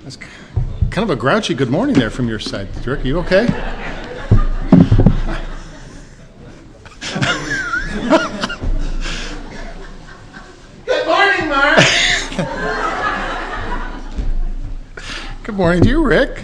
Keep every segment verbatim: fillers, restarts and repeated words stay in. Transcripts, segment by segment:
That's kind of a grouchy good morning there from your side. Rick, are you okay? Good morning, Mark. Good morning to you, Rick.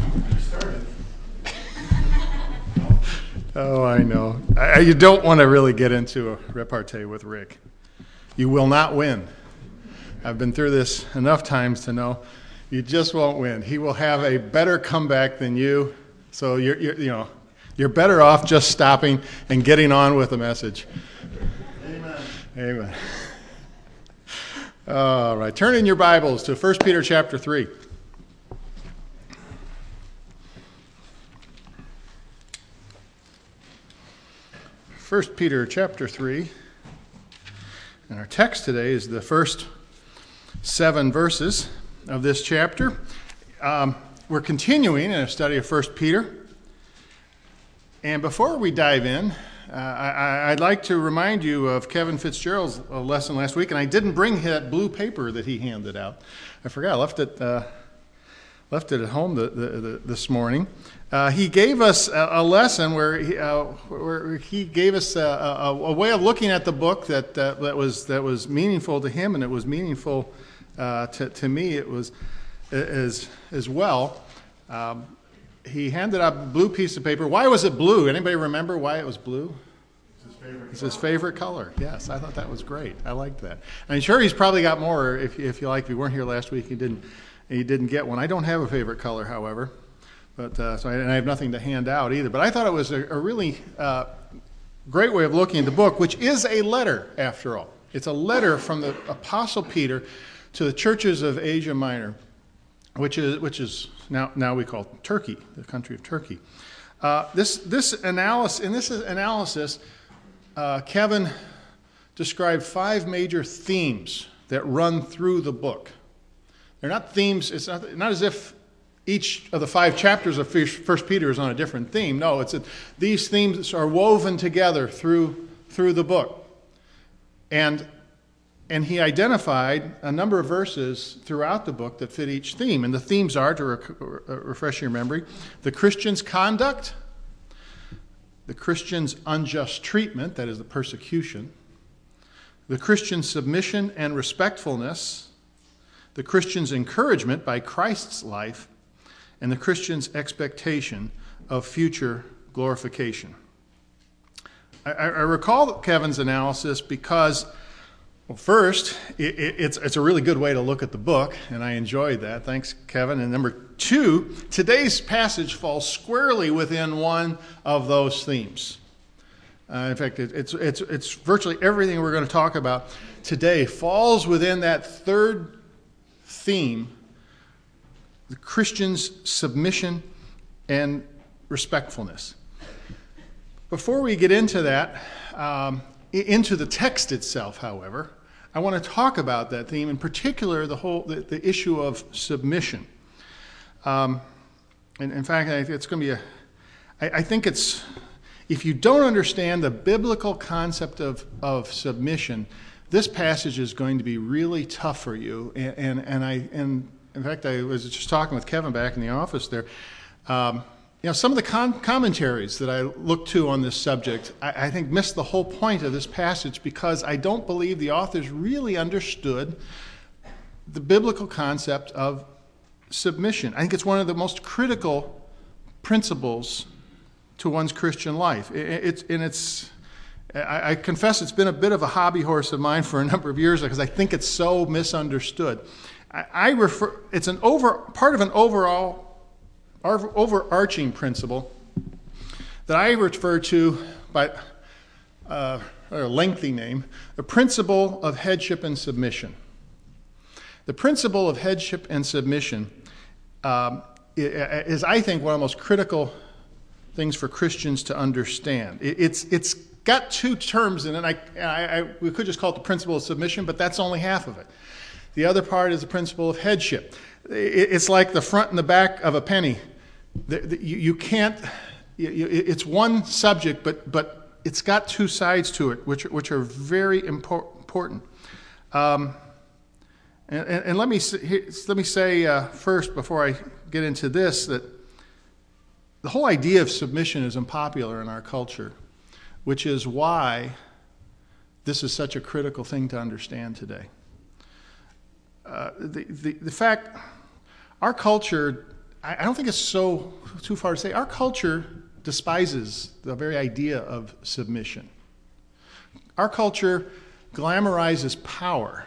Oh, I know. I, you don't want to really get into a repartee with Rick. You will not win. I've been through this enough times to know you just won't win. He will have a better comeback than you. So you're, you're you know, you're better off just stopping and getting on with the message. Amen. Amen. All right, turn in your Bibles to First Peter chapter three. First Peter chapter three. And our text today is the first seven verses of this chapter. Um, we're continuing in a study of First Peter. And before we dive in, uh, I, I'd like to remind you of Kevin Fitzgerald's lesson last week. And I didn't bring that blue paper that he handed out. I forgot. I left it, uh, left it at home the, the, the, this morning. Uh, he gave us a, a lesson where he, uh, where he gave us a, a, a way of looking at the book that, uh, that was that was meaningful to him, and it was meaningful uh, to, to me. It was as as well. Um, he handed out a blue piece of paper. Why was it blue? Anybody remember why it was blue? It's his favorite It's his favorite color. Yes, I thought that was great. I liked that. I'm sure he's probably got more. If if you like, if you weren't here last week, he didn't he didn't get one. I don't have a favorite color, however. But uh, so I, and I have nothing to hand out either. But I thought it was a, a really uh, great way of looking at the book, which is a letter, after all. It's a letter from the Apostle Peter to the churches of Asia Minor, which is which is now now we call Turkey, the country of Turkey. Uh, this this analysis in this analysis, uh, Kevin described five major themes that run through the book. They're not themes. It's not not as if each of the five chapters of First Peter is on a different theme. No, it's a, these themes are woven together through through the book. And and he identified a number of verses throughout the book that fit each theme. And the themes are, to rec- refresh your memory, the Christian's conduct, the Christian's unjust treatment, that is the persecution, the Christian's submission and respectfulness, the Christian's encouragement by Christ's life, and the Christian's expectation of future glorification. I, I recall Kevin's analysis because, well, first, it, it, it's, it's a really good way to look at the book, and I enjoyed that. Thanks, Kevin. And number two, today's passage falls squarely within one of those themes. Uh, in fact, it, it's, it's, it's virtually everything we're going to talk about today falls within that third theme, the Christian's submission and respectfulness. Before we get into that, um, into the text itself, however, I want to talk about that theme, in particular the whole the, the issue of submission. Um, and in fact, it's going to be a. I, I think it's if you don't understand the biblical concept of of submission, this passage is going to be really tough for you. And and, and I and. In fact, I was just talking with Kevin back in the office there. Um, you know, some of the con- commentaries that I looked to on this subject, I, I think missed the whole point of this passage because I don't believe the authors really understood the biblical concept of submission. I think it's one of the most critical principles to one's Christian life. It, it's, and it's, I, I confess it's been a bit of a hobby horse of mine for a number of years because I think it's so misunderstood. I refer. It's an over part of an overall, overarching principle that I refer to by uh, a lengthy name: the principle of headship and submission. The principle of headship and submission um, is, I think, one of the most critical things for Christians to understand. It's it's got two terms in it. I, I, I we could just call it the principle of submission, but that's only half of it. The other part is the principle of headship. It's like the front and the back of a penny. You can't, it's one subject, but but it's got two sides to it, which which are very important. Um, And, and, and let me let me say uh, first, before I get into this, that the whole idea of submission is unpopular in our culture, which is why this is such a critical thing to understand today. Uh, the, the the fact, our culture, I, I don't think it's so too far to say, our culture despises the very idea of submission. Our culture glamorizes power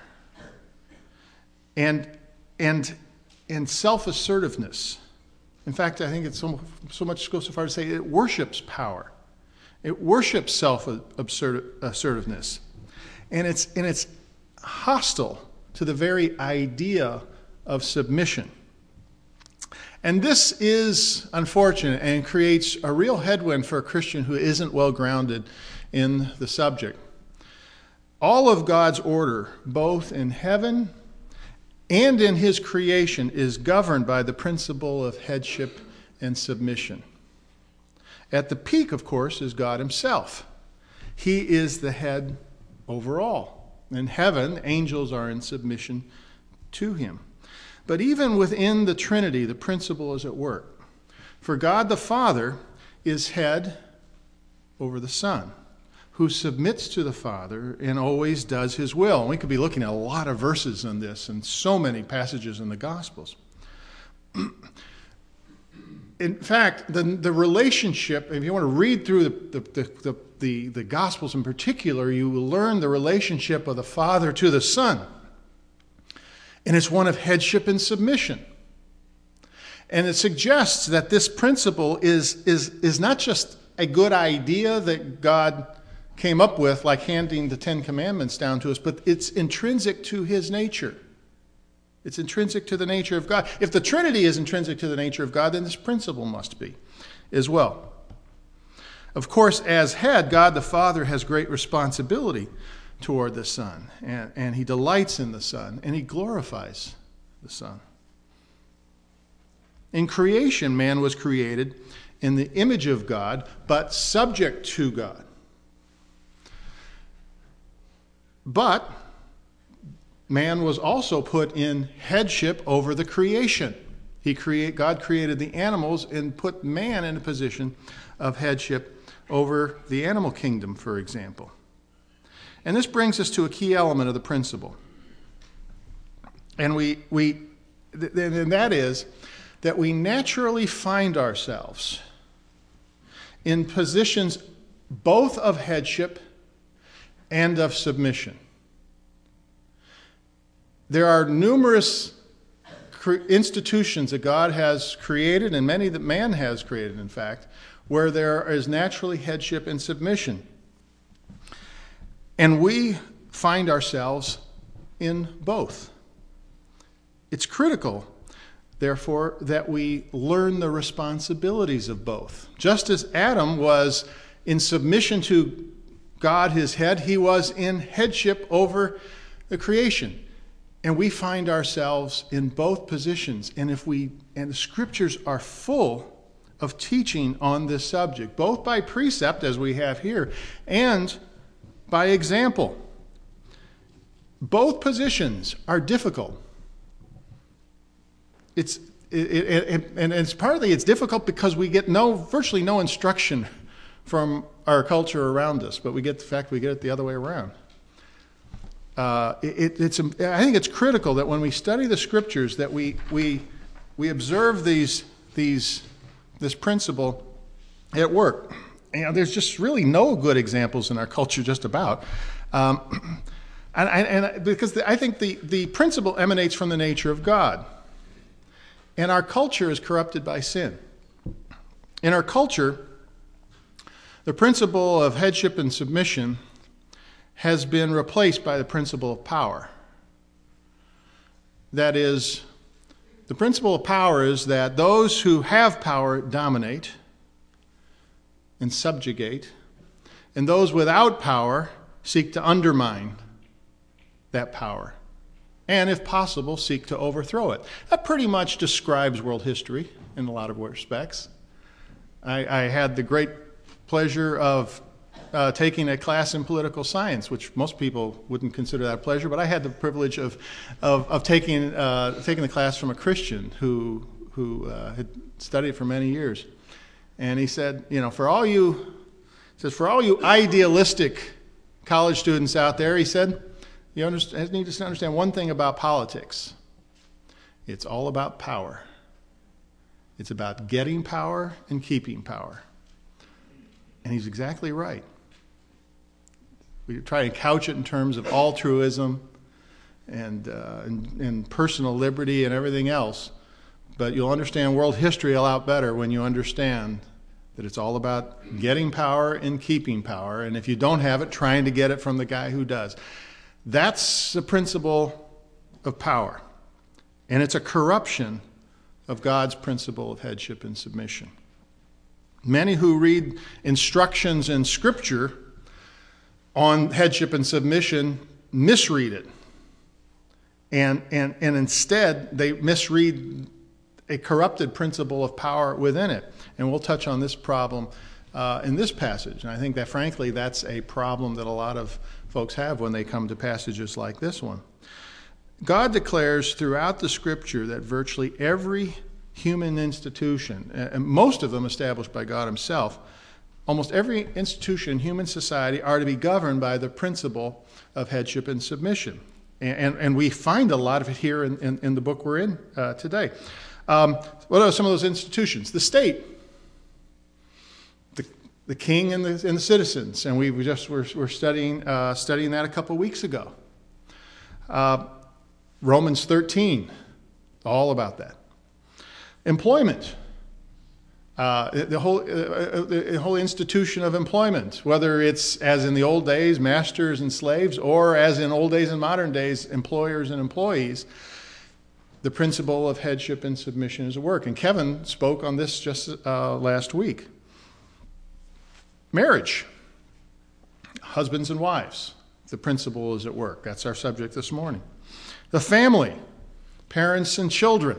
and and and self-assertiveness. In fact, I think it's so, so much goes so far to say it worships power. It worships self-assertiveness. And it's and it's hostile to the very idea of submission. And this is unfortunate and creates a real headwind for a Christian who isn't well grounded in the subject. All of God's order, both in heaven and in his creation, is governed by the principle of headship and submission. At the peak, of course, is God himself. He is the head over all. In heaven, angels are in submission to him. But even within the Trinity, the principle is at work. For God the Father is head over the Son, who submits to the Father and always does his will. And we could be looking at a lot of verses on this and so many passages in the Gospels. In fact, the, the relationship, if you want to read through the, the, the, the, the Gospels in particular, you will learn the relationship of the Father to the Son. And it's one of headship and submission. And it suggests that this principle is, is, is not just a good idea that God came up with, like handing the Ten Commandments down to us, but it's intrinsic to his nature. It's intrinsic to the nature of God. If the Trinity is intrinsic to the nature of God, then this principle must be as well. Of course, as head, God the Father has great responsibility toward the Son, and, and he delights in the Son, and he glorifies the Son. In creation, man was created in the image of God, but subject to God. But man was also put in headship over the creation. He create, God created the animals and put man in a position of headship over the animal kingdom, for example. And this brings us to a key element of the principle. And we we and that is that we naturally find ourselves in positions both of headship and of submission. There are numerous institutions that God has created, and many that man has created, in fact, where there is naturally headship and submission. And we find ourselves in both. It's critical, therefore, that we learn the responsibilities of both. Just as Adam was in submission to God, his head, he was in headship over the creation. And we find ourselves in both positions. And if we and the scriptures are full of teaching on this subject, both by precept, as we have here, and by example. Both positions are difficult. It's it, it, it, and it's partly it's difficult because we get no virtually no instruction from our culture around us, but we get the fact we get it the other way around. Uh, it, it's I think it's critical that when we study the scriptures that we we we observe these these this principle at work. You know, there's just really no good examples in our culture just about. Um, and, and because the, I think the, the principle emanates from the nature of God. And our culture is corrupted by sin. In our culture, the principle of headship and submission has been replaced by the principle of power. That is, the principle of power is that those who have power dominate and subjugate, and those without power seek to undermine that power, and if possible, seek to overthrow it. That pretty much describes world history in a lot of respects. I, I had the great pleasure of uh, taking a class in political science, which most people wouldn't consider that a pleasure, but I had the privilege of of, of taking uh, taking the class from a Christian who who uh, had studied for many years, and he said, you know, for all you, he says, for all you idealistic college students out there, he said, you understand, need to understand one thing about politics. It's all about power. It's about getting power and keeping power. And he's exactly right. We try and couch it in terms of altruism and, uh, and, and personal liberty and everything else, but you'll understand world history a lot better when you understand that it's all about getting power and keeping power, and if you don't have it, trying to get it from the guy who does. That's the principle of power, and it's a corruption of God's principle of headship and submission. Many who read instructions in Scripture on headship and submission misread it. And, and, and instead, they misread a corrupted principle of power within it. And we'll touch on this problem uh, in this passage. And I think that, frankly, that's a problem that a lot of folks have when they come to passages like this one. God declares throughout the Scripture that virtually every human institution, and most of them established by God himself, almost every institution in human society are to be governed by the principle of headship and submission. And, and, and we find a lot of it here in, in, in the book we're in uh, today. Um, what are some of those institutions? The state, the, the king and the, and the citizens, and we, we just were, were studying, uh, studying that a couple weeks ago. Uh, Romans thirteen, all about that. Employment, uh, the whole uh, the whole institution of employment, whether it's as in the old days, masters and slaves, or as in old days and modern days, employers and employees, the principle of headship and submission is at work. And Kevin spoke on this just uh, last week. Marriage, husbands and wives, the principle is at work. That's our subject this morning. The family, parents and children.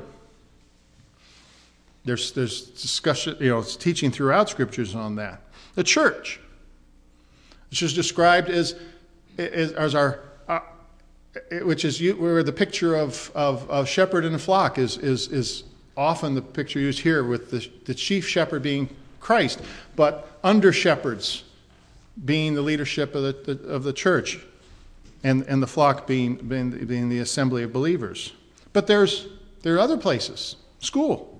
There's there's discussion, you know, it's teaching throughout scriptures on that. The church, which is described as as, as our, uh, which is where the picture of, of, of shepherd and flock is is is often the picture used here, with the, the chief shepherd being Christ, but under shepherds being the leadership of the, the of the church. And, and the flock being, being, being the assembly of believers. But there's there are other places. School.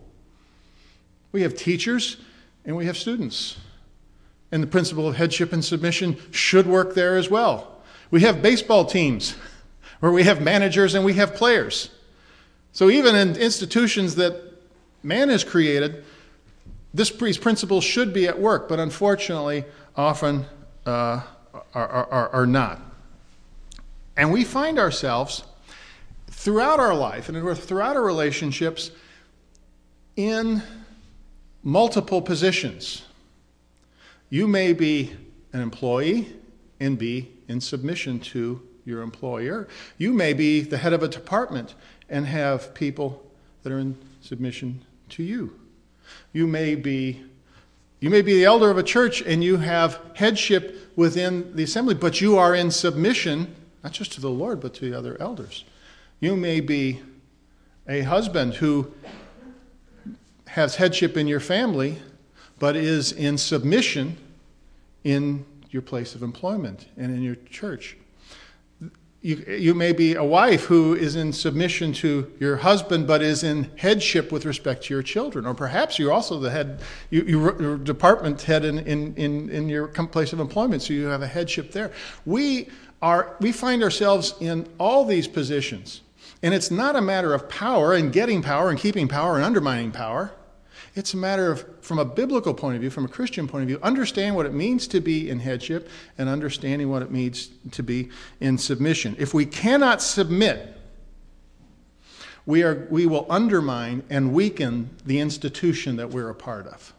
We have teachers and we have students. And the principle of headship and submission should work there as well. We have baseball teams where we have managers and we have players. So even in institutions that man has created, this, these principles should be at work, but unfortunately often uh, are, are, are not. And we find ourselves throughout our life and throughout our relationships in multiple positions. You may be an employee and be in submission to your employer. You may be the head of a department and have people that are in submission to you. You may be you may be the elder of a church and you have headship within the assembly, but you are in submission not just to the Lord, but to the other elders. You may be a husband who has headship in your family, but is in submission in your place of employment and in your church. You, you may be a wife who is in submission to your husband, but is in headship with respect to your children. Or perhaps you're also the head, you, you're department head in, in, in, in your place of employment, so you have a headship there. We Are, we find ourselves in all these positions. And it's not a matter of power and getting power and keeping power and undermining power. It's a matter of, from a biblical point of view, from a Christian point of view, understand what it means to be in headship and understanding what it means to be in submission. If we cannot submit, we are we will undermine and weaken the institution that we're a part of.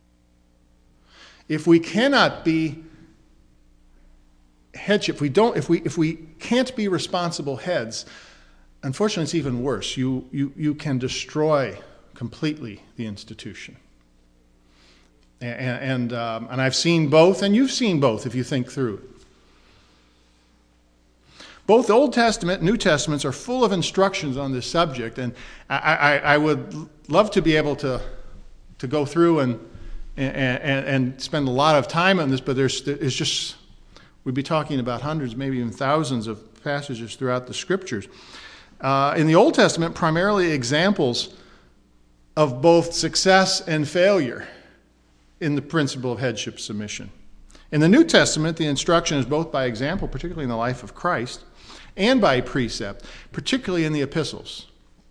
If we cannot be headship, if we don't, if we if we can't be responsible heads, unfortunately, it's even worse. You you you can destroy completely the institution. And, and, um, and I've seen both, and you've seen both if you think through it. Both the Old Testament and New Testaments are full of instructions on this subject, and I, I, I would love to be able to, to go through and, and, and spend a lot of time on this, but there's, there's just, we'd be talking about hundreds, maybe even thousands of passages throughout the Scriptures. Uh, in the Old Testament, primarily examples of both success and failure in the principle of headship submission. In the New Testament, the instruction is both by example, particularly in the life of Christ, and by precept, particularly in the epistles.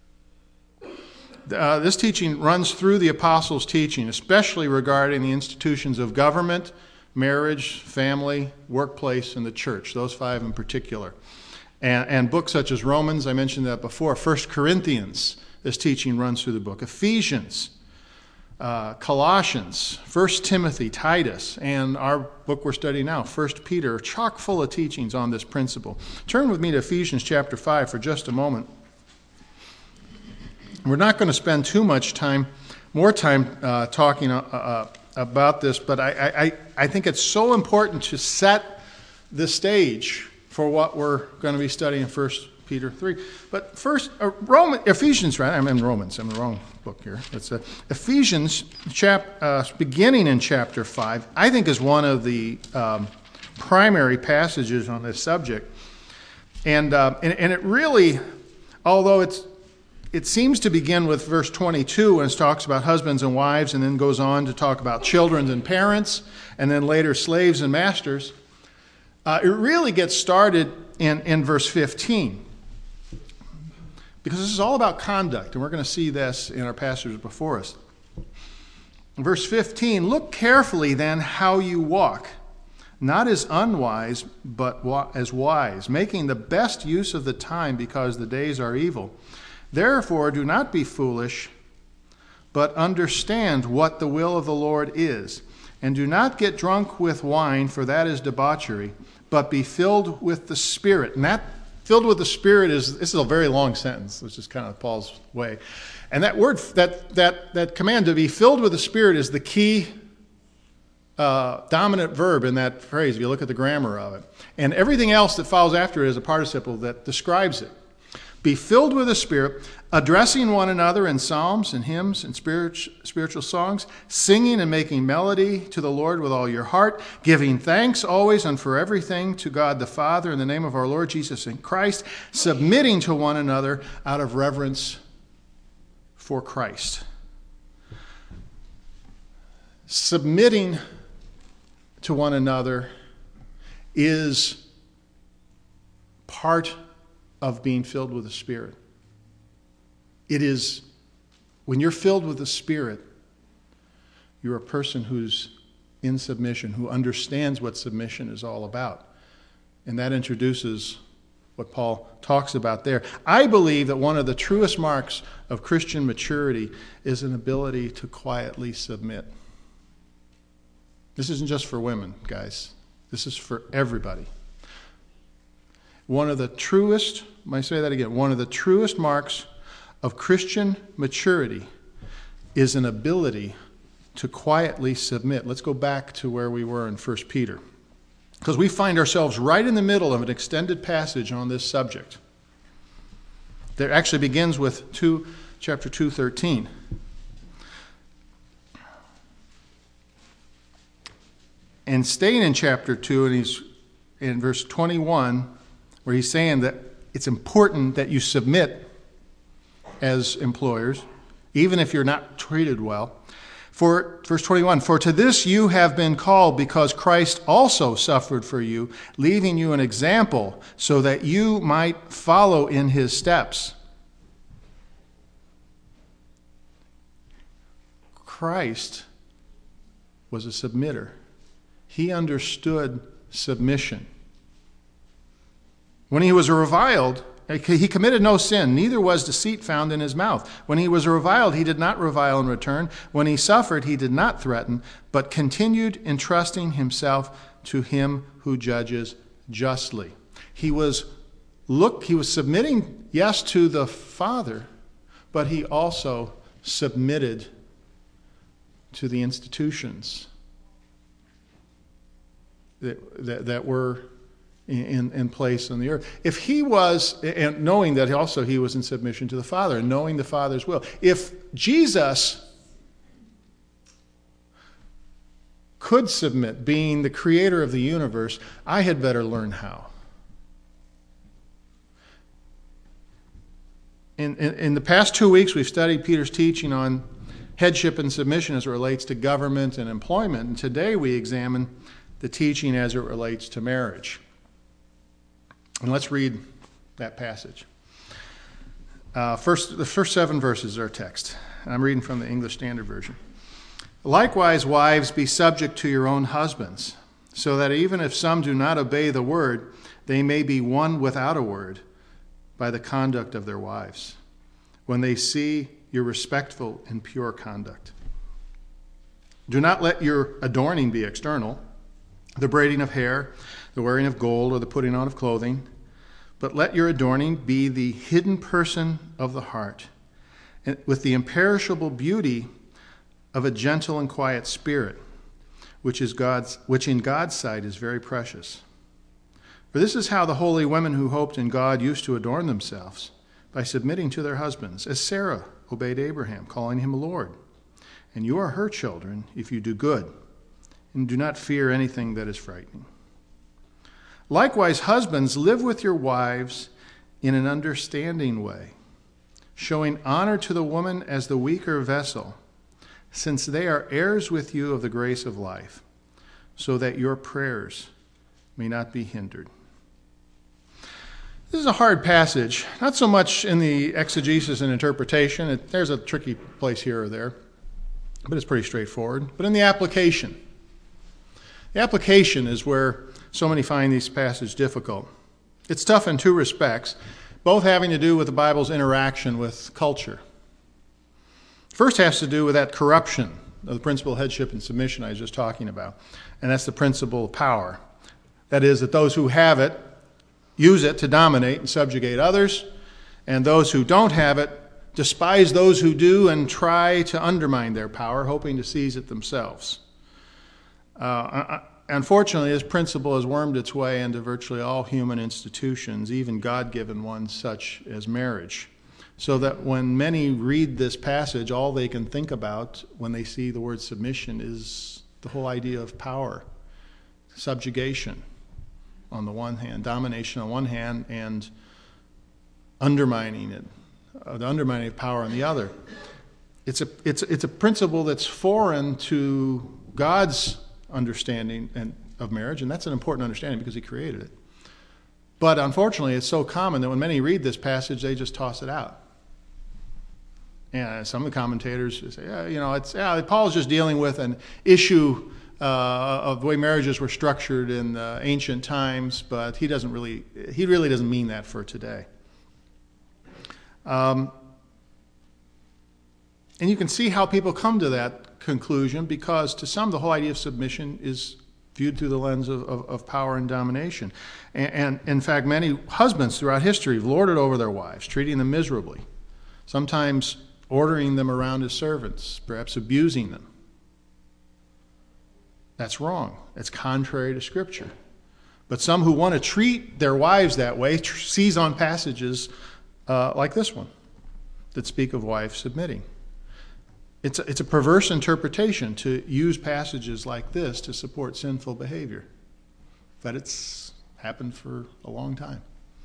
Uh, this teaching runs through the apostles' teaching, especially regarding the institutions of government, marriage, family, workplace, and the church, those five in particular. And, and books such as Romans, I mentioned that before, First Corinthians, this teaching runs through the book, Ephesians, Uh, Colossians, First Timothy, Titus, and our book we're studying now, First Peter, are chock full of teachings on this principle. Turn with me to Ephesians chapter five for just a moment. We're not going to spend too much time, more time uh, talking uh, uh, about this, but I, I, I think it's so important to set the stage for what we're going to be studying in First Peter three. But first, uh, Roman, Ephesians, right? I'm in Romans. I'm in the wrong book here. It's uh, Ephesians, chap, uh, beginning in chapter five, I think is one of the um, primary passages on this subject. And, uh, and and it really, although it's it seems to begin with verse twenty-two, when it talks about husbands and wives, and then goes on to talk about children and parents, and then later slaves and masters, uh, it really gets started in, in verse fifteen. Because this is all about conduct, and we're going to see this in our passages before us. In verse fifteen, look carefully then how you walk, not as unwise, but as wise, making the best use of the time because the days are evil. Therefore, do not be foolish, but understand what the will of the Lord is. And do not get drunk with wine, for that is debauchery, but be filled with the Spirit. And that filled with the Spirit is, this is a very long sentence, which is kind of Paul's way. And that word, that that that command to be filled with the Spirit is the key uh, dominant verb in that phrase, if you look at the grammar of it. And everything else that follows after it is a participle that describes it. Be filled with the Spirit, addressing one another in psalms and hymns and spiritual, spiritual songs, singing and making melody to the Lord with all your heart, giving thanks always and for everything to God the Father in the name of our Lord Jesus in Christ, submitting to one another out of reverence for Christ. Submitting to one another is part of being filled with the Spirit. It is, when you're filled with the Spirit, you're a person who's in submission, who understands what submission is all about. And that introduces what Paul talks about there. I believe that one of the truest marks of Christian maturity is an ability to quietly submit. This isn't just for women, guys. This is for everybody. One of the truest, I say that again, one of the truest marks of Christian maturity is an ability to quietly submit. Let's go back to where we were in First Peter, because we find ourselves right in the middle of an extended passage on this subject. That actually begins with two, chapter two, thirteen. And staying in chapter two, and he's in verse twenty-one, where he's saying that it's important that you submit as employers, even if you're not treated well. For verse twenty-one, for to this you have been called, because Christ also suffered for you, leaving you an example so that you might follow in his steps. Christ was a submitter. He understood submission. When he was reviled, he committed no sin, neither was deceit found in his mouth. When he was reviled, he did not revile in return. When he suffered, he did not threaten, but continued entrusting himself to him who judges justly. He was look, he was submitting, yes, to the Father, but he also submitted to the institutions that, that, that were in, in place on the earth. If he was, and knowing that also he was in submission to the Father, and knowing the Father's will, if Jesus could submit, being the creator of the universe, I had better learn how. In, in, in the past two weeks, we've studied Peter's teaching on headship and submission as it relates to government and employment. And today we examine the teaching as it relates to marriage. And let's read that passage. Uh, first, the first seven verses are our text. I'm reading from the English Standard Version. Likewise, wives, be subject to your own husbands, so that even if some do not obey the word, they may be won without a word by the conduct of their wives, when they see your respectful and pure conduct. Do not let your adorning be external, the braiding of hair, the wearing of gold, or the putting on of clothing, but let your adorning be the hidden person of the heart, and with the imperishable beauty of a gentle and quiet spirit, which is God's, which in God's sight is very precious. For this is how the holy women who hoped in God used to adorn themselves, by submitting to their husbands, as Sarah obeyed Abraham, calling him Lord. And you are her children if you do good, and do not fear anything that is frightening. Likewise, husbands, live with your wives in an understanding way, showing honor to the woman as the weaker vessel, since they are heirs with you of the grace of life, so that your prayers may not be hindered. This is a hard passage, not so much in the exegesis and interpretation. It, there's a tricky place here or there, but it's pretty straightforward. But in the application, the application is where so many find these passages difficult. It's tough in two respects, both having to do with the Bible's interaction with culture. First has to do with that corruption of the principle of headship and submission I was just talking about, and that's the principle of power. That is, that those who have it use it to dominate and subjugate others, and those who don't have it despise those who do and try to undermine their power, hoping to seize it themselves. Uh, unfortunately, this principle has wormed its way into virtually all human institutions, even God-given ones such as marriage, so that when many read this passage, all they can think about when they see the word submission is the whole idea of power, subjugation on the one hand, domination on one hand, and undermining it, uh, the undermining of power on the other. It's a, it's, it's a principle that's foreign to God's understanding and, of marriage, and that's an important understanding because he created it. But unfortunately, it's so common that when many read this passage, they just toss it out. And some of the commentators say, yeah, you know, it's yeah, Paul's just dealing with an issue uh, of the way marriages were structured in uh, ancient times, but he doesn't really, he really doesn't mean that for today. Um, and you can see how people come to that conclusion, because to some the whole idea of submission is viewed through the lens of, of, of power and domination. And, and in fact, many husbands throughout history have lorded over their wives, treating them miserably, sometimes ordering them around as servants, perhaps abusing them. That's wrong. That's contrary to Scripture. But some who want to treat their wives that way tr- seize on passages uh, like this one that speak of wives submitting. It's a, it's a perverse interpretation to use passages like this to support sinful behavior. But it's happened for a long time.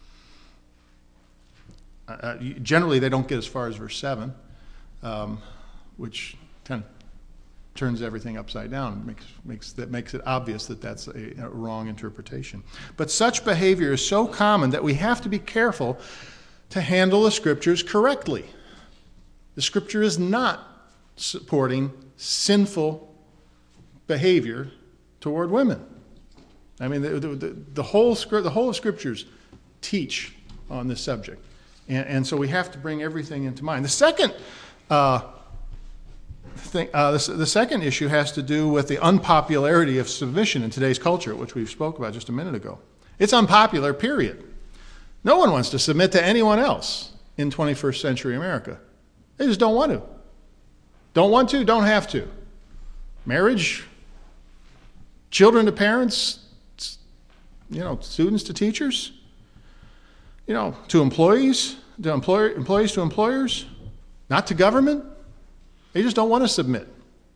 Uh, generally, they don't get as far as verse seven, um, which kind of turns everything upside down. Makes makes that makes it obvious that that's a, a wrong interpretation. But such behavior is so common that we have to be careful to handle the Scriptures correctly. The Scripture is not supporting sinful behavior toward women. I mean, the, the, the whole the whole of Scriptures teach on this subject. And, and so we have to bring everything into mind. The second uh, thing, uh, the, the second issue has to do with the unpopularity of submission in today's culture, which we spoke about just a minute ago. It's unpopular, period. No one wants to submit to anyone else in twenty-first century America. They just don't want to. Don't want to, don't have to. marriage, children to parents, you know, students to teachers, you know, to employees, to employer, employees to employers, not to government. They just don't want to submit.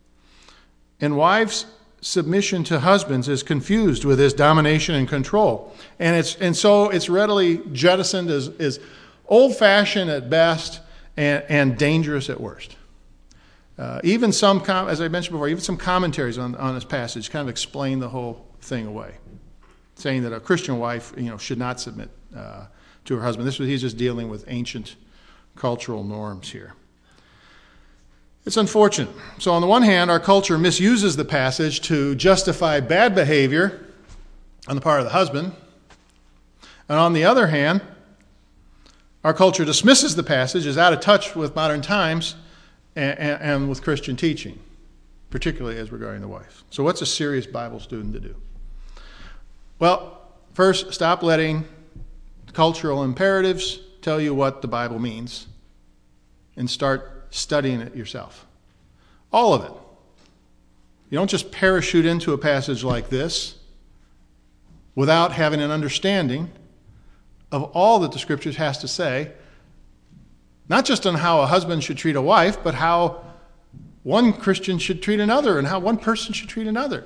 And wives' submission to husbands is confused with his domination and control. And it's and so it's readily jettisoned as, as old-fashioned at best and, and dangerous at worst. Uh, even some, com- as I mentioned before, even some commentaries on, on this passage kind of explain the whole thing away, saying that a Christian wife, you know, should not submit uh, to her husband. This was he's just dealing with ancient cultural norms here. It's unfortunate. So on the one hand, our culture misuses the passage to justify bad behavior on the part of the husband. And on the other hand, our culture dismisses the passage as out of touch with modern times and, and, and with Christian teaching, particularly as regarding the wife. So what's a serious Bible student to do? Well, first, stop letting cultural imperatives tell you what the Bible means and start studying it yourself. All of it. You don't just parachute into a passage like this without having an understanding of all that the Scriptures has to say, not just on how a husband should treat a wife, but how one Christian should treat another and how one person should treat another.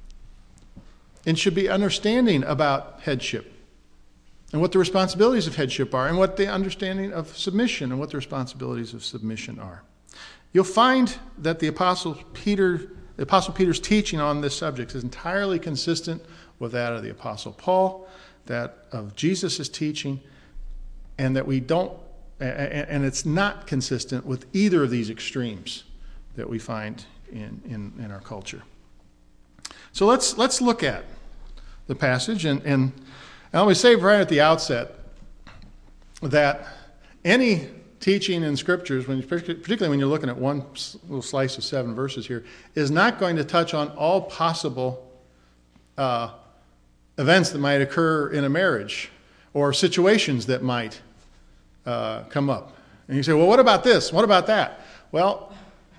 And should be understanding about headship and what the responsibilities of headship are, and what the understanding of submission and what the responsibilities of submission are. You'll find that the Apostle Peter, the Apostle Peter's teaching on this subject is entirely consistent with that of the Apostle Paul, that of Jesus' teaching, and that we don't, and it's not consistent with either of these extremes that we find in, in, in our culture. So let's let's look at the passage, and, and And let me say right at the outset that any teaching in Scriptures, when, particularly when you're looking at one little slice of seven verses here, is not going to touch on all possible uh, events that might occur in a marriage or situations that might uh, come up. And you say, well, what about this? What about that? Well,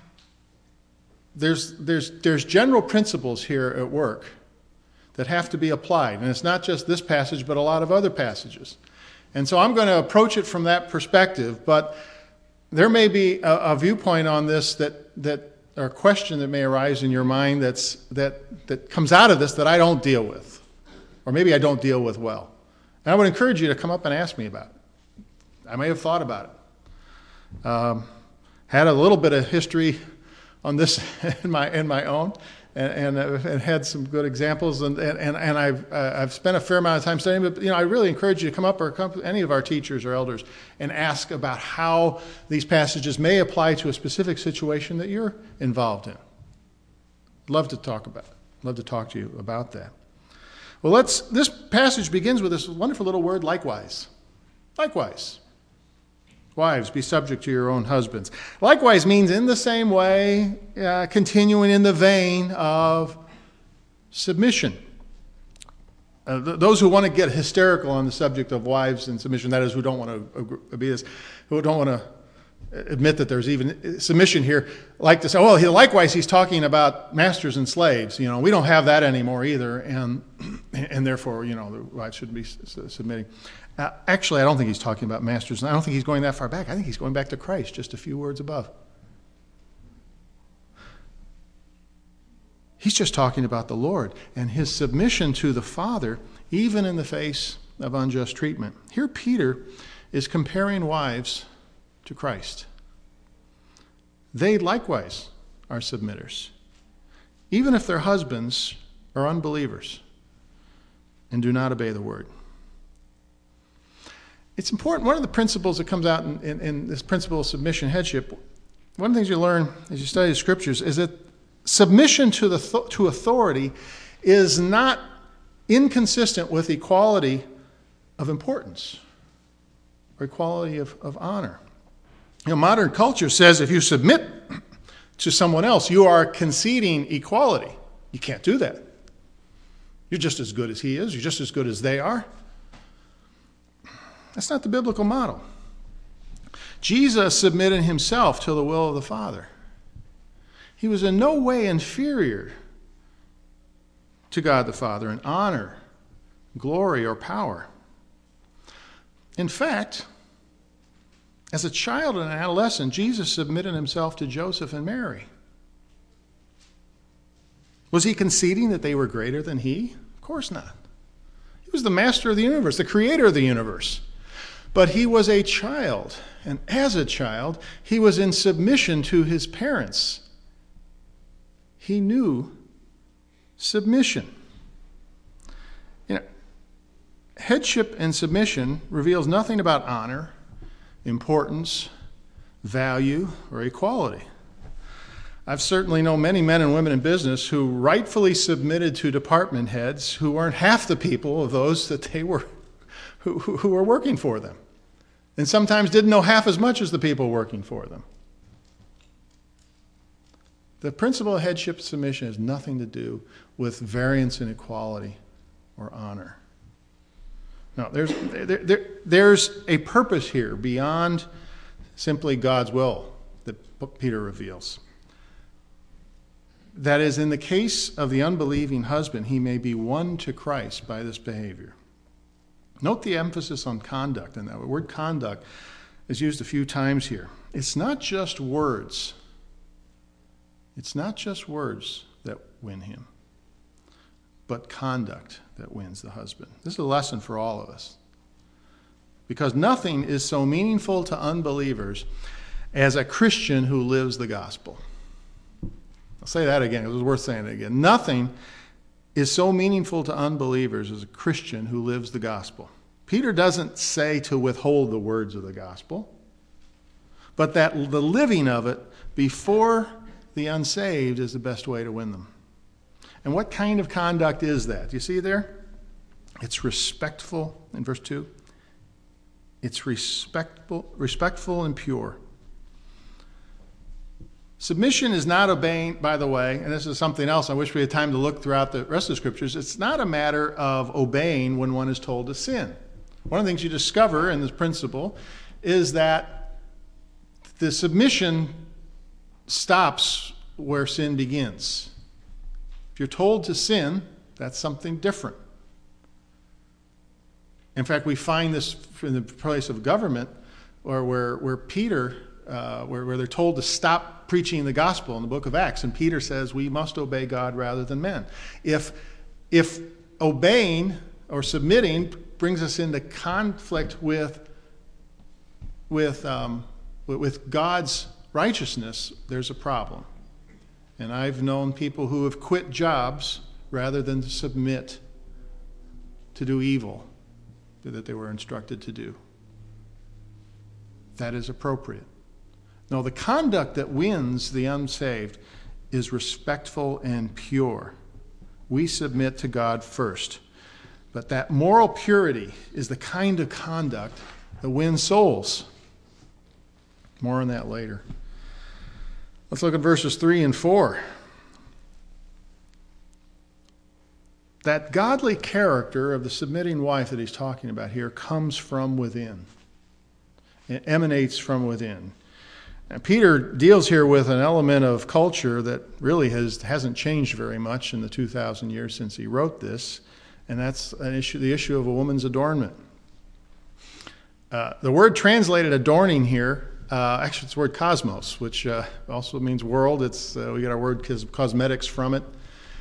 there's there's there's general principles here at work that have to be applied. And it's not just this passage, but a lot of other passages. And so I'm going to approach it from that perspective, but there may be a, a viewpoint on this that, that or a question that may arise in your mind that's, that, that comes out of this that I don't deal with, or maybe I don't deal with well. And I would encourage you to come up and ask me about it. I may have thought about it. Um, had a little bit of history on this in my, in my own. And, and, and had some good examples, and, and, and I've, uh, I've spent a fair amount of time studying, but you know, I really encourage you to come up or come to any of our teachers or elders and ask about how these passages may apply to a specific situation that you're involved in. Love to talk about it. Love to talk to you about that. Well, let's. This passage begins with this wonderful little word, likewise. Likewise. Wives, be subject to your own husbands. Likewise means in the same way, uh, continuing in the vein of submission. Uh, th- those who want to get hysterical on the subject of wives and submission, that is, who don't want to uh, be this, who don't want to admit that there's even submission here, like to say, well, he, likewise he's talking about masters and slaves. You know, we don't have that anymore either, and and therefore, you know, the wives shouldn't be s- submitting. Uh, actually, I don't think he's talking about masters, and I don't think he's going that far back. I think he's going back to Christ, just a few words above. He's just talking about the Lord and his submission to the Father, even in the face of unjust treatment. Here, Peter is comparing wives to Christ. They likewise are submitters, even if their husbands are unbelievers and do not obey the word. It's important. One of the principles that comes out in, in, in this principle of submission headship, one of the things you learn as you study the Scriptures is that submission to the th- to authority is not inconsistent with equality of importance or equality of, of honor. You know, modern culture says if you submit to someone else, you are conceding equality. You can't do that. You're just as good as he is. You're just as good as they are. That's not the biblical model. Jesus submitted himself to the will of the Father. He was in no way inferior to God the Father in honor, glory, or power. In fact, as a child and an adolescent, Jesus submitted himself to Joseph and Mary. Was he conceding that they were greater than he? Of course not. He was the master of the universe, the creator of the universe. But he was a child, and as a child, he was in submission to his parents. He knew submission. You know, headship and submission reveals nothing about honor, importance, value, or equality. I've certainly known many men and women in business who rightfully submitted to department heads who weren't half the people of those that they were who, who, who were working for them, and sometimes didn't know half as much as the people working for them. The principle of headship submission has nothing to do with variance in equality or honor. No, there's, there, there, there's a purpose here beyond simply God's will that Peter reveals. That is, in the case of the unbelieving husband, he may be won to Christ by this behavior. Note the emphasis on conduct, and that word conduct is used a few times here. It's not just words. It's not just words that win him, but conduct that wins the husband. This is a lesson for all of us. Because nothing is so meaningful to unbelievers as a Christian who lives the gospel. I'll say that again. It was worth saying it again. Nothing is so meaningful to unbelievers as a Christian who lives the gospel. Peter doesn't say to withhold the words of the gospel, but that the living of it before the unsaved is the best way to win them. And what kind of conduct is that? Do you see there? It's respectful in verse two. It's respectful, respectful and pure. Submission is not obeying, by the way, and this is something else I wish we had time to look throughout the rest of the scriptures. It's not a matter of obeying when one is told to sin. One of the things you discover in this principle is that the submission stops where sin begins. If you're told to sin, that's something different. In fact, we find this in the place of government, or where, where Peter, uh, where, where they're told to stop preaching the gospel in the book of Acts, and Peter says we must obey God rather than men. If, if obeying or submitting brings us into conflict with, with, um, with God's righteousness, there's a problem. And I've known people who have quit jobs rather than to submit to do evil that they were instructed to do. That is appropriate. No, the conduct that wins the unsaved is respectful and pure. We submit to God first. But that moral purity is the kind of conduct that wins souls. More on that later. Let's look at verses three and four. That godly character of the submitting wife that he's talking about here comes from within. It emanates from within. And Peter deals here with an element of culture that really has, hasn't changed very much in the two thousand years since he wrote this, and that's an issue, the issue of a woman's adornment. Uh, the word translated adorning here, uh, actually it's the word cosmos, which uh, also means world. It's uh, we get our word cosmetics from it.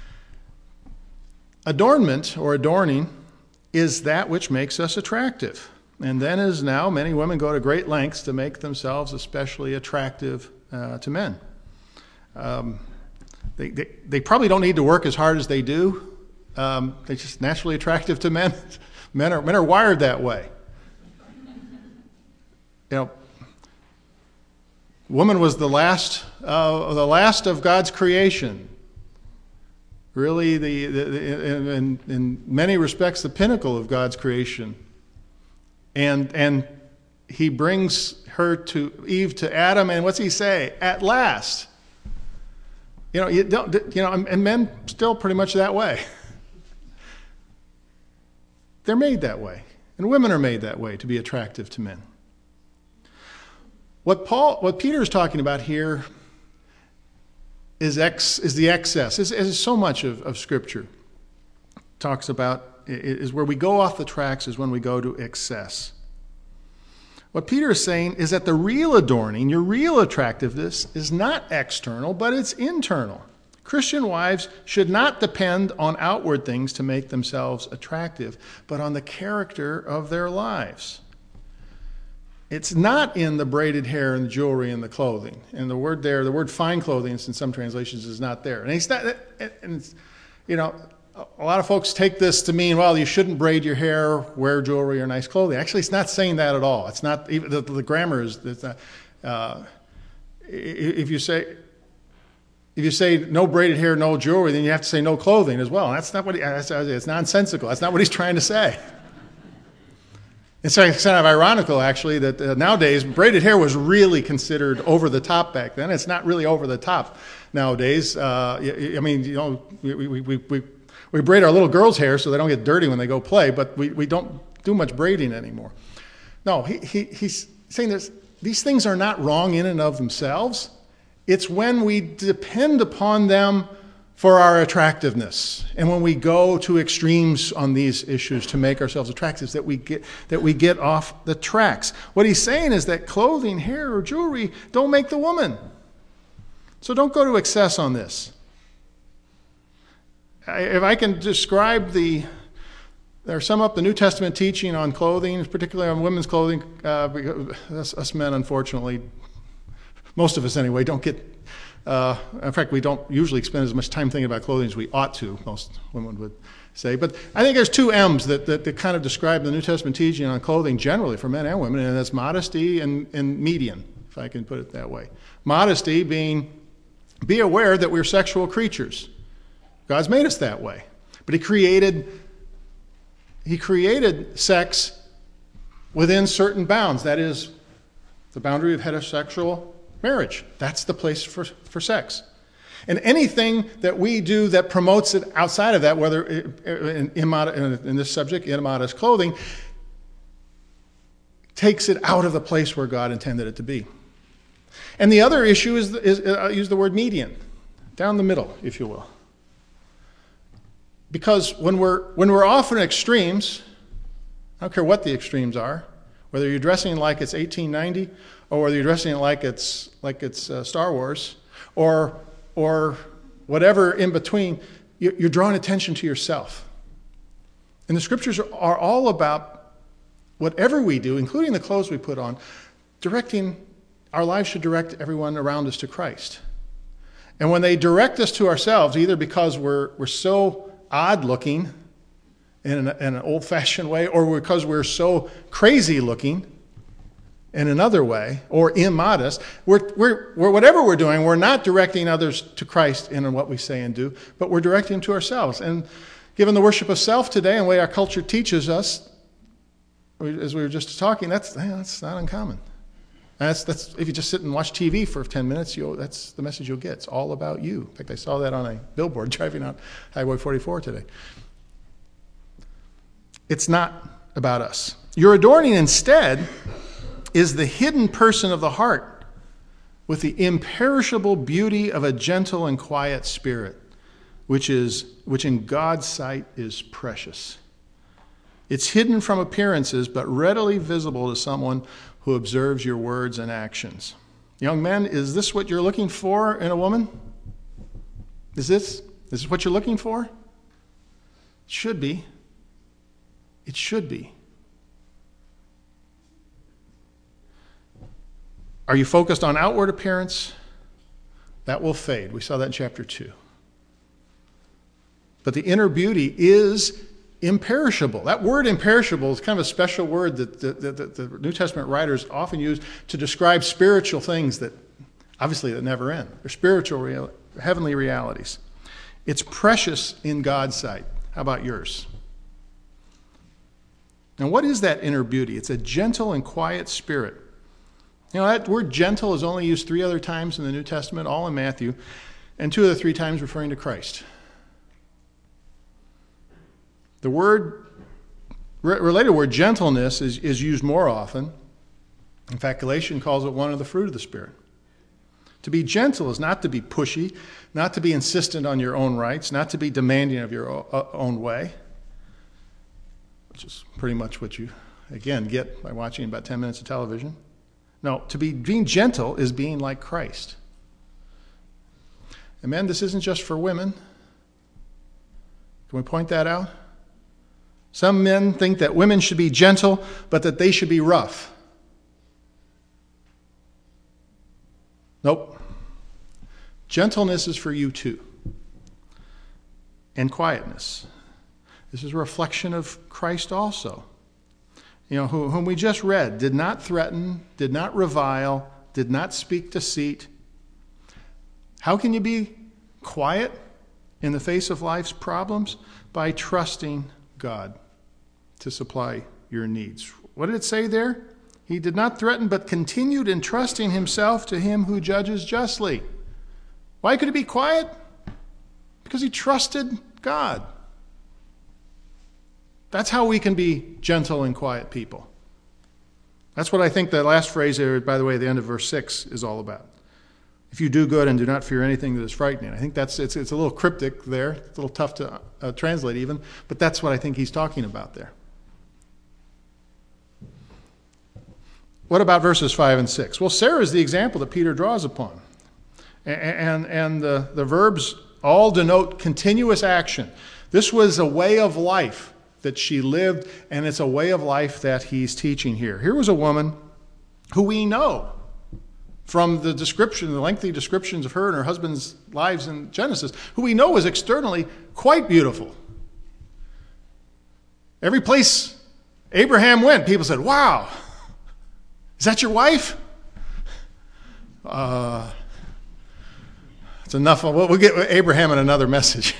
Adornment, or adorning, is that which makes us attractive. And then, as now, many women go to great lengths to make themselves especially attractive uh, to men. Um, they, they, they probably don't need to work as hard as they do. Um, they're just naturally attractive to men. men are men are wired that way. You know, woman was the last, uh, the last of God's creation. Really, the, the, the in, in many respects, the pinnacle of God's creation. And and he brings her to Eve to Adam, and what's he say? At last. You know, you don't. You know, and men still pretty much that way. They're made that way, and women are made that way to be attractive to men. What Paul, what Peter is talking about here, is ex is the excess. Is, is so much of, of Scripture talks about is where we go off the tracks is when we go to excess. What Peter is saying is that the real adorning, your real attractiveness, is not external, but it's internal. Christian wives should not depend on outward things to make themselves attractive, but on the character of their lives. It's not in the braided hair and the jewelry and the clothing. And the word there, the word fine clothing, in some translations, is not there. And it's not, and it's, you know, a lot of folks take this to mean, well, you shouldn't braid your hair, wear jewelry or nice clothing. Actually, it's not saying that at all. It's not even the, the grammar is. It's not, uh, if you say if you say no braided hair, no jewelry, then you have to say no clothing as well. And that's not what he, it's nonsensical. That's not what he's trying to say. It's kind of ironical, actually, that uh, nowadays braided hair was really considered over the top back then. It's not really over the top nowadays. Uh, I mean, you know, we we we. we We braid our little girls' hair so they don't get dirty when they go play, but we, we don't do much braiding anymore. No, he, he, he's saying this, these things are not wrong in and of themselves. It's when we depend upon them for our attractiveness and when we go to extremes on these issues to make ourselves attractive that we get, that we get off the tracks. What he's saying is that clothing, hair, or jewelry don't make the woman. So don't go to excess on this. If I can describe the, or sum up the New Testament teaching on clothing, particularly on women's clothing, uh, because us, us men, unfortunately, most of us anyway, don't get, uh, in fact, we don't usually spend as much time thinking about clothing as we ought to, most women would say. But I think there's two M's that, that, that kind of describe the New Testament teaching on clothing generally for men and women, and that's modesty and, and median, if I can put it that way. Modesty being, be aware that we're sexual creatures. God's made us that way. But he created, he created sex within certain bounds. That is the boundary of heterosexual marriage. That's the place for, for sex. And anything that we do that promotes it outside of that, whether in, in, in this subject, immodest clothing, takes it out of the place where God intended it to be. And the other issue is, is I'll use the word median, down the middle, if you will. Because when we're when we're off in extremes, I don't care what the extremes are, whether you're dressing like it's eighteen ninety, or whether you're dressing like it's like it's uh, Star Wars, or or whatever in between, you're drawing attention to yourself. And the scriptures are, are all about whatever we do, including the clothes we put on, directing our lives should direct everyone around us to Christ. And when they direct us to ourselves, either because we're we're so odd looking in an, in an old-fashioned way, or because we're so crazy looking in another way, or immodest, we're, we're, we're, whatever we're doing, we're not directing others to Christ in what we say and do, but we're directing them to ourselves. And given the worship of self today and the way our culture teaches us, as we were just talking, that's, that's not uncommon. And that's, that's, if you just sit and watch T V for ten minutes, you'll, that's the message you'll get. It's all about you. In fact, I saw that on a billboard driving out Highway forty-four today. It's not about us. Your adorning instead is the hidden person of the heart with the imperishable beauty of a gentle and quiet spirit, which is, which in God's sight is precious. It's hidden from appearances, but readily visible to someone who observes your words and actions. Young men, is this what you're looking for in a woman? Is this, is this what you're looking for? It should be. It should be. Are you focused on outward appearance? That will fade. We saw that in chapter two. But the inner beauty is imperishable. That word imperishable is kind of a special word that the, the, the New Testament writers often use to describe spiritual things that obviously that never end. They're spiritual, real, heavenly realities. It's precious in God's sight. How about yours? And what is that inner beauty? It's a gentle and quiet spirit. You know, that word gentle is only used three other times in the New Testament, all in Matthew, and two of the three times referring to Christ. The word, related word gentleness is, is used more often. In fact, Galatians calls it one of the fruit of the Spirit. To be gentle is not to be pushy, not to be insistent on your own rights, not to be demanding of your own way, which is pretty much what you, again, get by watching about ten minutes of television. No, to be being gentle is being like Christ. And men, this isn't just for women. Can we point that out? Some men think that women should be gentle, but that they should be rough. Nope. Gentleness is for you too. And quietness. This is a reflection of Christ also. You know, who, whom we just read, did not threaten, did not revile, did not speak deceit. How can you be quiet in the face of life's problems? By trusting God to supply your needs. What did it say there? He did not threaten, but continued entrusting himself to him who judges justly. Why could he be quiet? Because he trusted God. That's how we can be gentle and quiet people. That's what I think the last phrase there, by the way, at the end of verse six is all about. If you do good and do not fear anything that is frightening. I think that's it's, it's a little cryptic there. It's a little tough to uh, translate even, but that's what I think he's talking about there. What about verses five and six? Well, Sarah is the example that Peter draws upon. And, and, and the, the verbs all denote continuous action. This was a way of life that she lived, and it's a way of life that he's teaching here. Here was a woman who we know from the description, the lengthy descriptions of her and her husband's lives in Genesis, who we know is externally quite beautiful. Every place Abraham went, people said, wow, is that your wife? Uh, it's enough. We'll, we'll get Abraham in another message.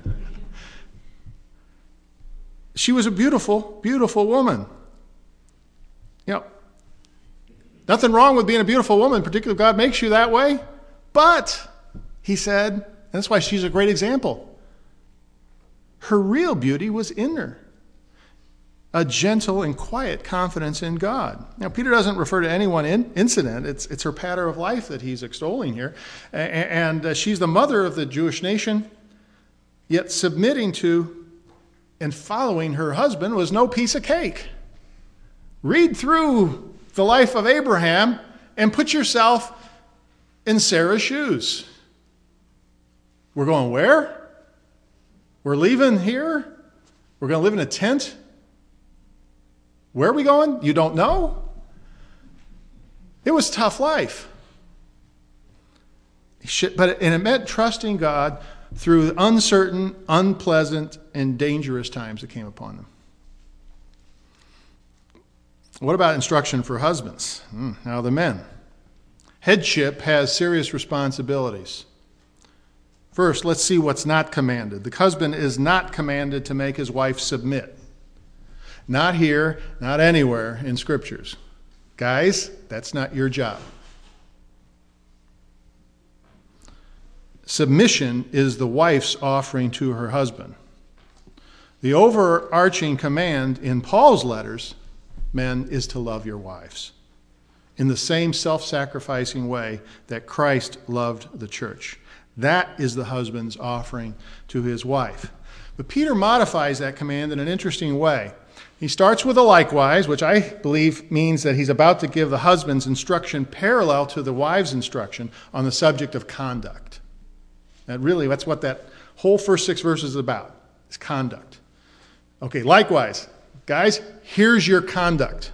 She was a beautiful, beautiful woman. You know, nothing wrong with being a beautiful woman, particularly if God makes you that way. But, he said, and that's why she's a great example, her real beauty was in her. A gentle and quiet confidence in God. Now, Peter doesn't refer to any one in, incident. It's, it's her pattern of life that he's extolling here. And, and uh, she's the mother of the Jewish nation, yet submitting to and following her husband was no piece of cake. Read through the life of Abraham and put yourself in Sarah's shoes. We're going where? We're leaving here? We're going to live in a tent? Where are we going? You don't know? It was a tough life. But and it meant trusting God through uncertain, unpleasant, and dangerous times that came upon them. What about instruction for husbands? Hmm, now the men. Headship has serious responsibilities. First, let's see what's not commanded. The husband is not commanded to make his wife submit. Not here, not anywhere in scriptures. Guys, that's not your job. Submission is the wife's offering to her husband. The overarching command in Paul's letters, men, is to love your wives in the same self-sacrificing way that Christ loved the church. That is the husband's offering to his wife. But Peter modifies that command in an interesting way. He starts with a likewise, which I believe means that he's about to give the husband's instruction parallel to the wife's instruction on the subject of conduct. That really, that's what that whole first six verses is about, is conduct. Okay, likewise, guys, here's your conduct.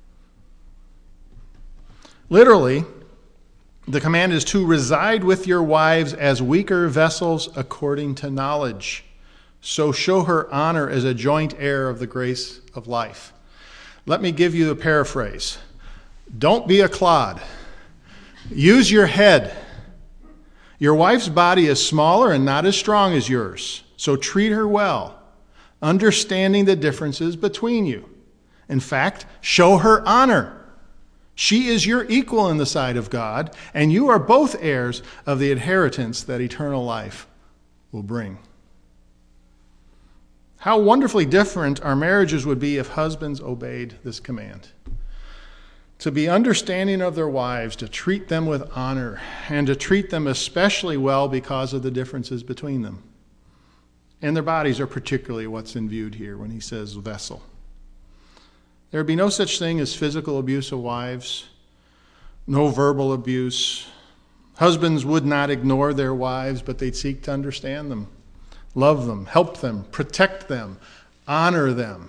Literally, the command is to reside with your wives as weaker vessels according to knowledge. So show her honor as a joint heir of the grace of life. Let me give you a paraphrase. Don't be a clod. Use your head. Your wife's body is smaller and not as strong as yours, so treat her well, understanding the differences between you. In fact, show her honor. She is your equal in the sight of God, and you are both heirs of the inheritance that eternal life will bring. How wonderfully different our marriages would be if husbands obeyed this command. to be understanding of their wives, to treat them with honor, and to treat them especially well because of the differences between them. And their bodies are particularly what's in view here when he says vessel. There would be no such thing as physical abuse of wives, no verbal abuse. Husbands would not ignore their wives, but they'd seek to understand them, love them, help them, protect them, honor them.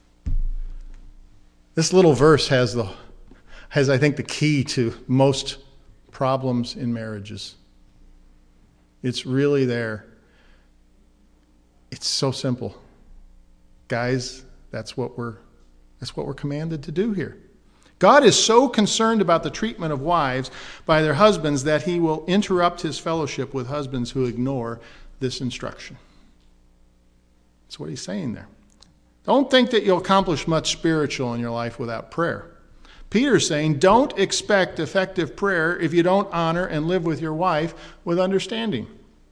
This little verse has, the, has, I think, the key to most problems in marriages. It's really there. It's so simple. Guys, that's what we're that's what we're commanded to do here. God is so concerned about the treatment of wives by their husbands that he will interrupt his fellowship with husbands who ignore this instruction. That's what he's saying there. Don't think that you'll accomplish much spiritual in your life without prayer. Peter's saying, don't expect effective prayer if you don't honor and live with your wife with understanding.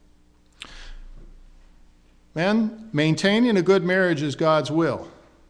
Men, maintaining a good marriage is God's will.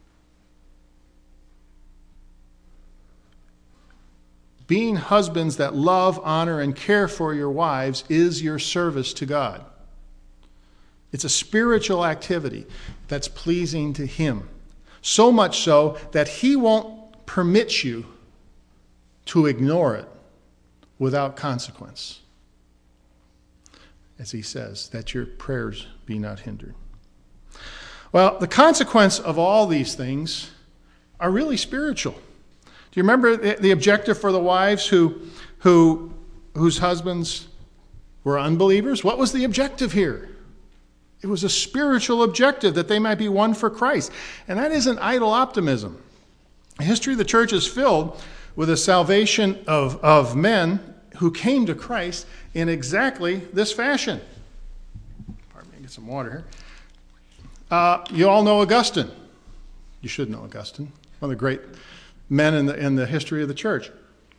Being husbands that love, honor, and care for your wives is your service to God. It's a spiritual activity that's pleasing to him. So much so that he won't permit you to ignore it without consequence. As he says, that your prayers be not hindered. Well, the consequence of all these things are really spiritual. Do you remember the objective for the wives who, who, whose husbands were unbelievers? What was the objective here? It was a spiritual objective, that they might be won for Christ. And that isn't idle optimism. The history of the church is filled with the salvation of, of men who came to Christ in exactly this fashion. Pardon me, get some water here. Uh, you all know Augustine. You should know Augustine, one of the great men in the, in the history of the church.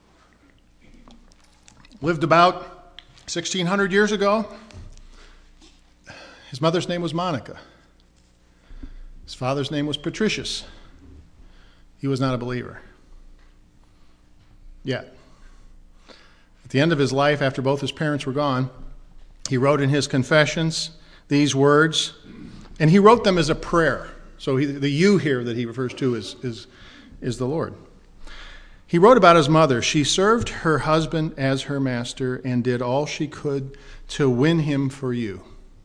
Lived about sixteen hundred years ago. His mother's name was Monica. His father's name was Patricius. He was not a believer yet. At the end of his life, after both his parents were gone, he wrote in his Confessions these words, and he wrote them as a prayer. So he, the you here that he refers to is, is, is the Lord. He wrote about his mother. She served her husband as her master and did all she could to win him for you,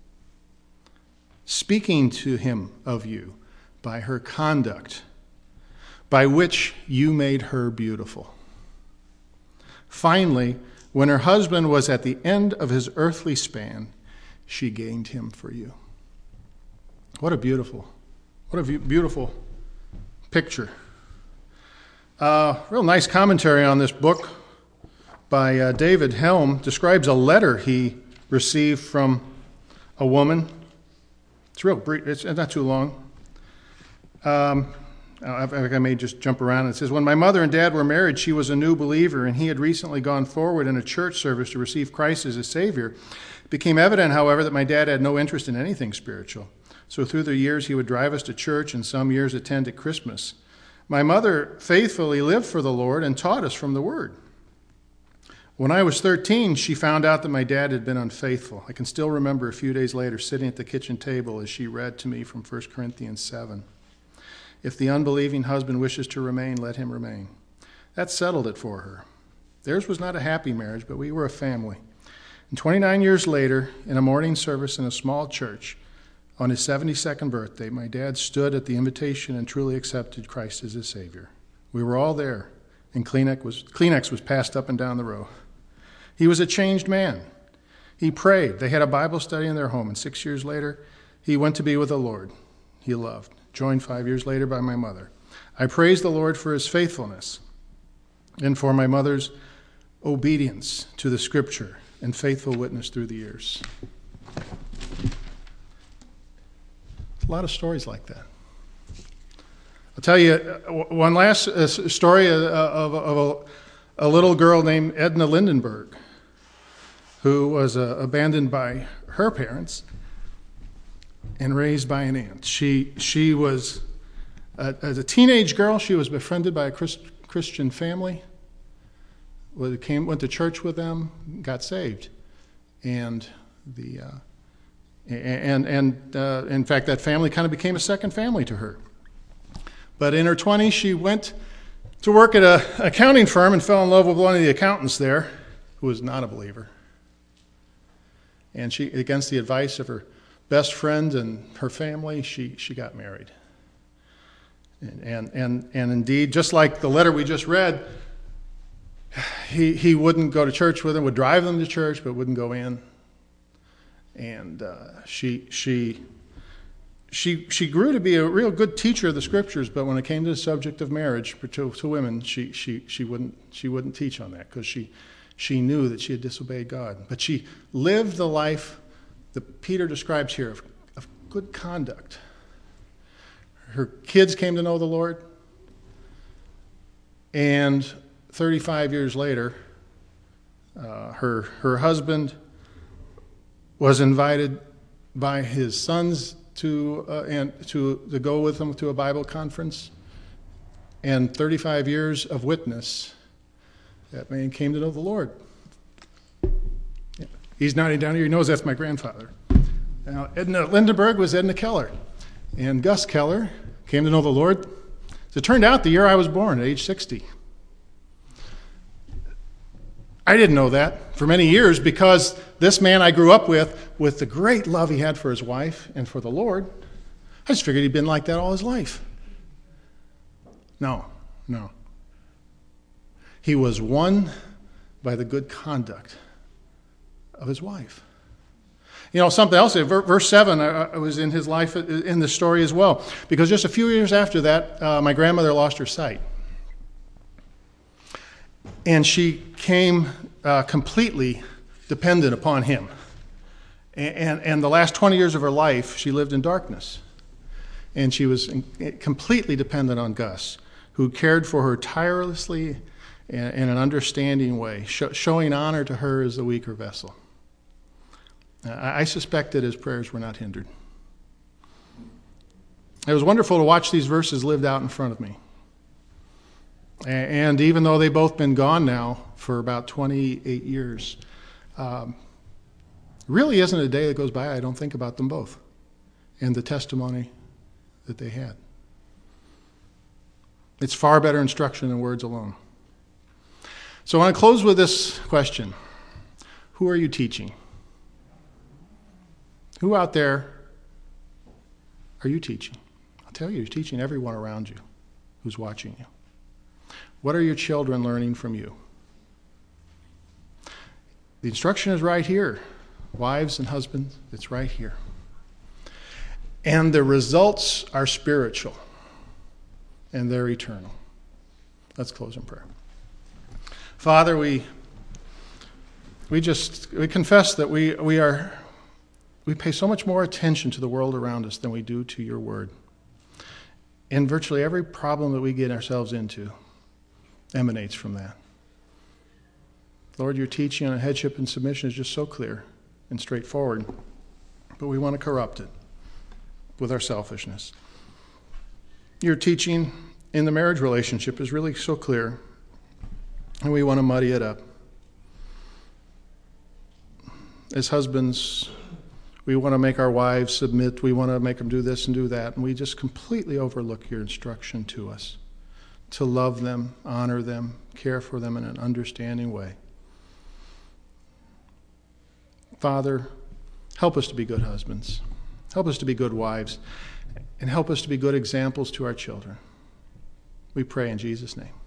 speaking to him of you by her conduct, by which you made her beautiful. Finally, when her husband was at the end of his earthly span, she gained him for you. What a beautiful, what a beautiful picture. Uh, real nice commentary on this book by uh, David Helm describes a letter he received from a woman. It's real brief, it's not too long. Um, I, I may just jump around. It says, when my mother and dad were married, she was a new believer, and he had recently gone forward in a church service to receive Christ as his Savior. It became evident, however, that my dad had no interest in anything spiritual. So through the years, he would drive us to church and some years attend at Christmas. My mother faithfully lived for the Lord and taught us from the Word. When I was thirteen, she found out that my dad had been unfaithful. I can still remember a few days later sitting at the kitchen table as she read to me from First Corinthians seven. If the unbelieving husband wishes to remain, let him remain. That settled it for her. Theirs was not a happy marriage, but we were a family. And twenty-nine years later, in a morning service in a small church, on his seventy-second birthday, my dad stood at the invitation and truly accepted Christ as his Savior. We were all there, and Kleenex was, Kleenex was passed up and down the row. He was a changed man. He prayed. They had a Bible study in their home, and six years later, he went to be with the Lord. He loved, joined five years later by my mother. I praise the Lord for his faithfulness and for my mother's obedience to the Scripture and faithful witness through the years. A lot of stories like that. I'll tell you one last story of, of a, a little girl named Edna Lindenberg, who was uh, abandoned by her parents and raised by an aunt. She she was, uh, as a teenage girl, she was befriended by a Christ, Christian family, well, came, went to church with them, got saved. And the uh, and and uh, in fact, that family kind of became a second family to her. But in her twenties, she went to work at an accounting firm and fell in love with one of the accountants there, who was not a believer. And she, against the advice of her best friend and her family, she, she got married. And, and, and, and indeed, just like the letter we just read, he, he wouldn't go to church with them, would drive them to church, but wouldn't go in. And uh, she, she, she, she grew to be a real good teacher of the Scriptures, but when it came to the subject of marriage to, to women, she, she, she, wouldn't, she wouldn't teach on that because she, she knew that she had disobeyed God. But she lived the life that Peter describes here of, of good conduct. Her kids came to know the Lord, and thirty-five years later, uh, her, her husband was invited by his sons to, uh, and to, to go with him to a Bible conference. And thirty-five years of witness, that man came to know the Lord. Yeah. He's nodding down here. He knows that's my grandfather. Now, Edna Lindenberg was Edna Keller. And Gus Keller came to know the Lord. As it turned out, the year I was born, at age sixty. I didn't know that for many years because this man I grew up with, with the great love he had for his wife and for the Lord, I just figured he'd been like that all his life. No, no. He was won by the good conduct of his wife. You know, something else, verse seven uh, was in his life in the story as well. Because just a few years after that, uh, my grandmother lost her sight. And she came uh, completely dependent upon him. And, and, and the last twenty years of her life, she lived in darkness. And she was in, completely dependent on Gus, who cared for her tirelessly in, in an understanding way, sh- showing honor to her as the weaker vessel. I suspect that his prayers were not hindered. It was wonderful to watch these verses lived out in front of me. And even though they've both been gone now for about twenty-eight years, um, really isn't a day that goes by I don't think about them both and the testimony that they had. It's far better instruction than words alone. So I want to close with this question. Who are you teaching? Who out there are you teaching? I'll tell you, you're teaching everyone around you who's watching you. What are your children learning from you? The instruction is right here. Wives and husbands, it's right here. And the results are spiritual, and they're eternal. Let's close in prayer. Father, we we just we confess that we we are we pay so much more attention to the world around us than we do to your word. And virtually every problem that we get ourselves into emanates from that. Lord, your teaching on headship and submission is just so clear and straightforward, but we want to corrupt it with our selfishness. Your teaching in the marriage relationship is really so clear, and we want to muddy it up. As husbands, we want to make our wives submit. We want to make them do this and do that, and we just completely overlook your instruction to us to love them, honor them, care for them in an understanding way. Father, help us to be good husbands. Help us to be good wives. And help us to be good examples to our children. We pray in Jesus' name.